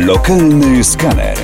Lokalny skaner.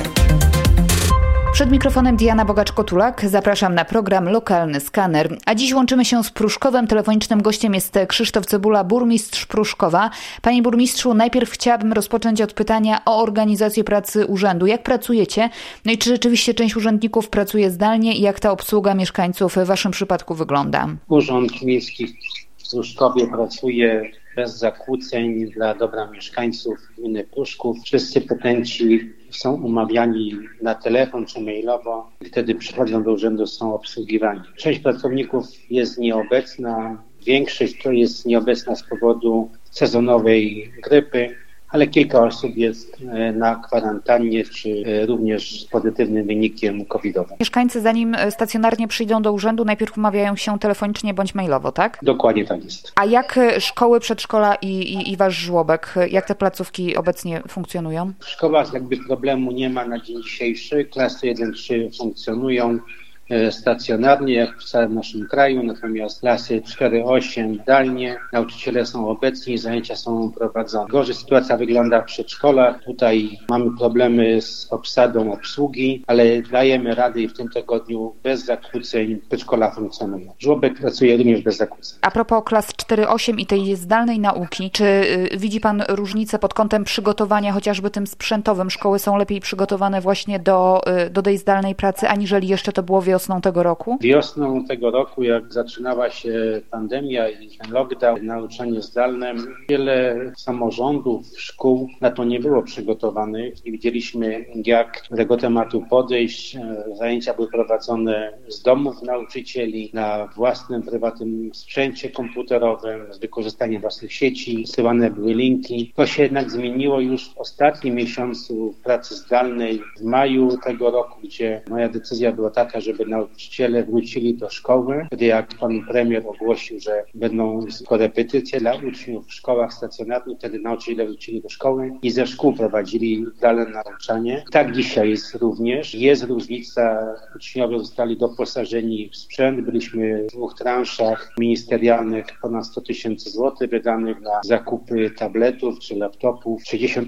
Przed mikrofonem Diana Bogacz-Kotulak. Zapraszam na program Lokalny Skaner. A dziś łączymy się z Pruszkowem. Telefonicznym gościem jest Krzysztof Cebula, burmistrz Pruszkowa. Panie burmistrzu, najpierw chciałabym rozpocząć od pytania o organizację pracy urzędu. Jak pracujecie? No i czy rzeczywiście część urzędników pracuje zdalnie i jak ta obsługa mieszkańców w waszym przypadku wygląda? Urząd Miejski w Pruszkowie pracuje bez zakłóceń dla dobra mieszkańców gminy Pruszków. Wszyscy petenci są umawiani na telefon czy mailowo. Wtedy przychodzą do urzędu, są obsługiwani. Część pracowników jest nieobecna. Większość to jest nieobecna z powodu sezonowej grypy, ale kilka osób jest na kwarantannie, czy również z pozytywnym wynikiem covidowym. Mieszkańcy, zanim stacjonarnie przyjdą do urzędu, najpierw umawiają się telefonicznie bądź mailowo, tak? Dokładnie tak jest. A jak szkoły, przedszkola i wasz żłobek, jak te placówki obecnie funkcjonują? W szkołach jakby problemu nie ma na dzień dzisiejszy. Klasy 1-3 funkcjonują stacjonarnie, jak w całym naszym kraju, natomiast klasy 4-8 zdalnie, nauczyciele są obecni, zajęcia są prowadzone. Gorzej sytuacja wygląda w przedszkolach. Tutaj mamy problemy z obsadą obsługi, ale dajemy radę i w tym tygodniu bez zakłóceń przedszkola funkcjonują. Żłobek pracuje również bez zakłóceń. A propos klas 4-8 i tej zdalnej nauki, czy widzi pan różnicę pod kątem przygotowania, chociażby tym sprzętowym? Szkoły są lepiej przygotowane właśnie do tej zdalnej pracy, aniżeli jeszcze to było wiosną tego roku? Wiosną tego roku, jak zaczynała się pandemia i ten lockdown, nauczanie zdalne, wiele samorządów, szkół na to nie było przygotowanych. Nie wiedzieliśmy, jak do tego tematu podejść. Zajęcia były prowadzone z domów nauczycieli, na własnym, prywatnym sprzęcie komputerowym, z wykorzystaniem własnych sieci. Wysyłane były linki. To się jednak zmieniło już w ostatnim miesiącu pracy zdalnej, w maju tego roku, gdzie moja decyzja była taka, żeby nauczyciele wrócili do szkoły. Wtedy jak pan premier ogłosił, że będą korepetycje dla uczniów w szkołach stacjonarnych, wtedy nauczyciele wrócili do szkoły i ze szkół prowadzili dalej nauczanie. Tak dzisiaj jest również. Jest różnica. Uczniowie zostali doposażeni w sprzęt. Byliśmy w 2 transzach ministerialnych, ponad 100 000 złotych wydanych na zakupy tabletów czy laptopów.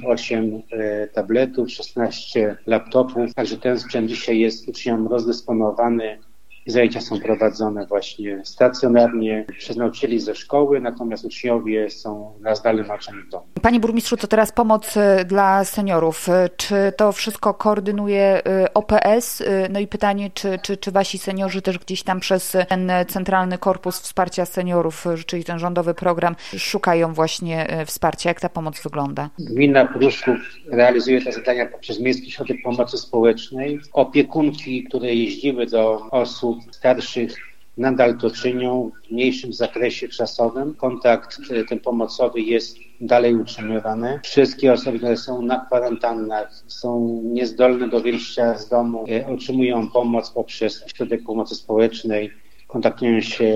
68 tabletów, 16 laptopów. Także ten sprzęt dzisiaj jest uczniom rozdysponowany. Zajęcia są prowadzone właśnie stacjonarnie przez nauczycieli ze szkoły, natomiast uczniowie są na zdalnym nauczaniu w domu. Panie burmistrzu, to teraz pomoc dla seniorów. Czy to wszystko koordynuje OPS? No i pytanie, czy wasi seniorzy też gdzieś tam przez ten Centralny Korpus Wsparcia Seniorów, czyli ten rządowy program, szukają właśnie wsparcia? Jak ta pomoc wygląda? Gmina Pruszków realizuje te zadania poprzez Miejski Ośrodek Pomocy Społecznej. Opiekunki, które jeździły do osób starszych, nadal to czynią w mniejszym zakresie czasowym. Kontakt ten pomocowy jest dalej utrzymywany. Wszystkie osoby, które są na kwarantannach, są niezdolne do wyjścia z domu, otrzymują pomoc poprzez Ośrodek Pomocy Społecznej. Kontaktują się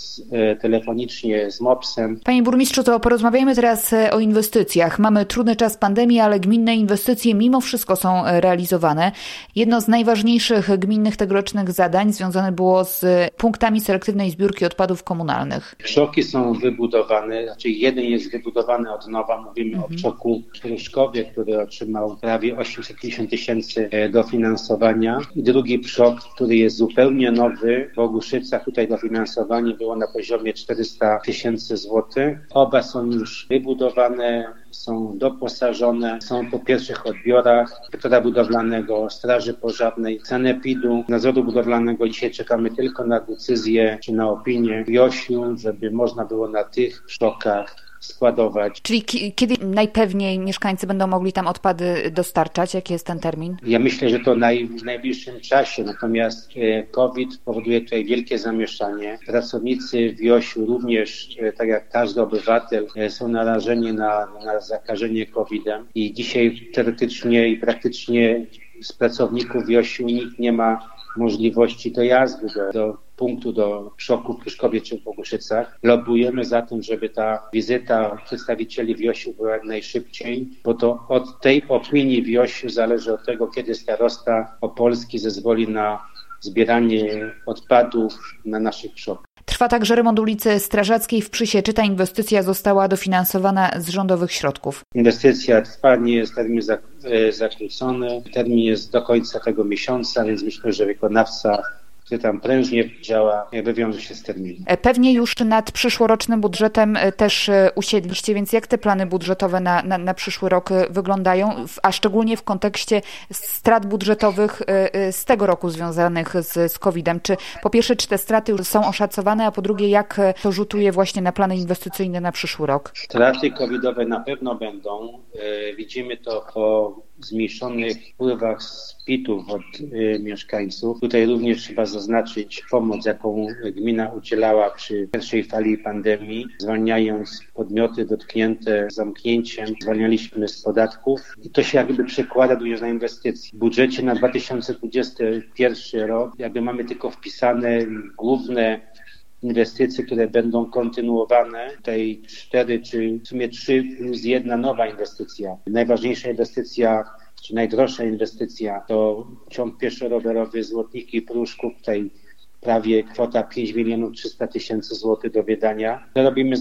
telefonicznie z MOPS-em. Panie burmistrzu, to porozmawiajmy teraz o inwestycjach. Mamy trudny czas pandemii, ale gminne inwestycje mimo wszystko są realizowane. Jedno z najważniejszych gminnych tegorocznych zadań związane było z punktami selektywnej zbiórki odpadów komunalnych. Przoki są wybudowane, jeden jest wybudowany od nowa. Mówimy o przoku w Pruszkowie, który otrzymał prawie 850 000 dofinansowania. I drugi przok, który jest zupełnie nowy w Ogłuszycach. Tutaj dofinansowanie było na poziomie 400 000 złotych. Oba są już wybudowane, są doposażone, są po pierwszych odbiorach sektora budowlanego, Straży Pożarnej, sanepidu, nadzoru budowlanego. Dzisiaj czekamy tylko na decyzję czy na opinię WIOŚ-u, żeby można było na tych szokach składować. Czyli kiedy najpewniej mieszkańcy będą mogli tam odpady dostarczać? Jaki jest ten termin? Ja myślę, że to w najbliższym czasie, natomiast COVID powoduje tutaj wielkie zamieszanie. Pracownicy WIOŚ-u również, tak jak każdy obywatel, są narażeni na zakażenie COVID-em i dzisiaj teoretycznie i praktycznie z pracowników WIOŚ-u nikt nie ma możliwości dojazdu do punktu, do przoku w Pruszkowie czy w Ogłuszycach. Lobbujemy za tym, żeby ta wizyta przedstawicieli WIOŚ-u była jak najszybciej, bo to od tej opinii WIOŚ-u zależy od tego, kiedy starosta opolski zezwoli na zbieranie odpadów na naszych przodkach. Trwa także remont ulicy Strażackiej w Przysie. Czy ta inwestycja została dofinansowana z rządowych środków? Inwestycja trwa, nie jest termin zakrócony. Termin jest do końca tego miesiąca, więc myślę, że wykonawca, który tam prężnie działa, wywiąże się z terminu. Pewnie już nad przyszłorocznym budżetem też usiedliście, więc jak te plany budżetowe na przyszły rok wyglądają, a szczególnie w kontekście strat budżetowych z tego roku związanych z COVID-em? Czy po pierwsze, czy te straty już są oszacowane, a po drugie, jak to rzutuje właśnie na plany inwestycyjne na przyszły rok? Straty COVID-owe na pewno będą. Widzimy to po zmniejszonych wpływach z PIT-ów od mieszkańców. Tutaj również trzeba zaznaczyć pomoc, jaką gmina udzielała przy pierwszej fali pandemii, zwalniając podmioty dotknięte zamknięciem. Zwalnialiśmy z podatków i to się jakby przekłada również na inwestycje. W budżecie na 2021 rok mamy tylko wpisane główne inwestycje, które będą kontynuowane. Tutaj 4 czy w sumie 3 plus 1 nowa inwestycja. Najważniejsza inwestycja, czy najdroższa inwestycja to ciąg pieszo-rowerowy Złotniki Pruszków. Tutaj prawie kwota 5 300 000 złotych do wydania. To robimy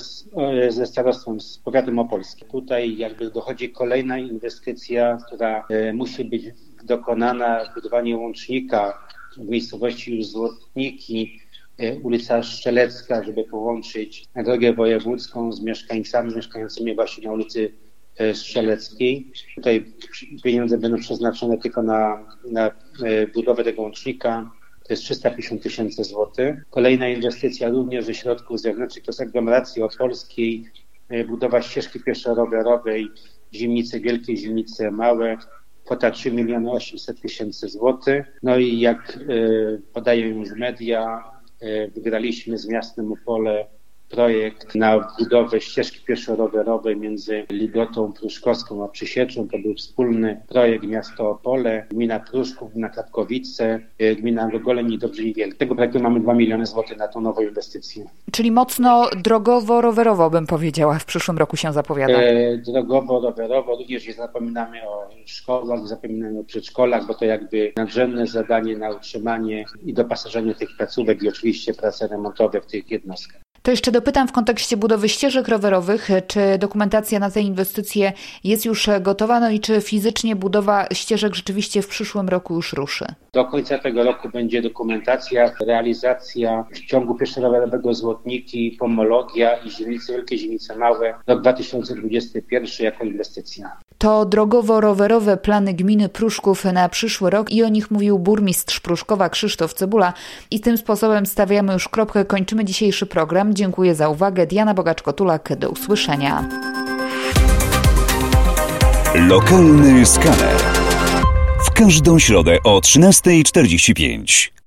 ze starostwem, z powiatem opolskim. Tutaj dochodzi kolejna inwestycja, która musi być dokonana, budowanie łącznika w miejscowości już Złotniki, ulica Strzelecka, żeby połączyć drogę wojewódzką z mieszkańcami mieszkającymi właśnie na ulicy Strzeleckiej. Tutaj pieniądze będą przeznaczone tylko na budowę tego łącznika. To jest 350 000 złotych. Kolejna inwestycja również ze środków zewnętrznych to jest aglomeracji opolskiej, budowa ścieżki pieszo-rowerowej, Zimnice Wielkie, Zimnice Małe. Kwota 3 800 000 złotych. No i jak podają już media, wygraliśmy z miastem Opole projekt na budowę ścieżki pieszo-rowerowej między Ligotą Pruszkowską a Przysieczą. To był wspólny projekt miasto Opole, gmina Pruszków, gmina Klapkowice, gmina Gogoleń i Dobrzyń Wielki. Tego projektu mamy 2 miliony złotych na tą nową inwestycję. Czyli mocno drogowo-rowerowo bym powiedziała, w przyszłym roku się zapowiada. Drogowo-rowerowo, również nie zapominamy o szkołach, zapominamy o przedszkolach, bo to nadrzędne zadanie na utrzymanie i dopasażenie tych placówek i oczywiście prace remontowe w tych jednostkach. To jeszcze dopytam w kontekście budowy ścieżek rowerowych, czy dokumentacja na te inwestycje jest już gotowa, no i czy fizycznie budowa ścieżek rzeczywiście w przyszłym roku już ruszy? Do końca tego roku będzie dokumentacja, realizacja w ciągu pieszo-rowerowego Złotniki, Pomologia i Zimnice Wielkie, Zimnice Małe, rok 2021 jako inwestycja. To drogowo-rowerowe plany gminy Pruszków na przyszły rok i o nich mówił burmistrz Pruszkowa Krzysztof Cebula. I tym sposobem stawiamy już kropkę, kończymy dzisiejszy program. Dziękuję za uwagę. Diana Bogacz-Kotulak, do usłyszenia. Lokalny skaner. W każdą środę o 13:45.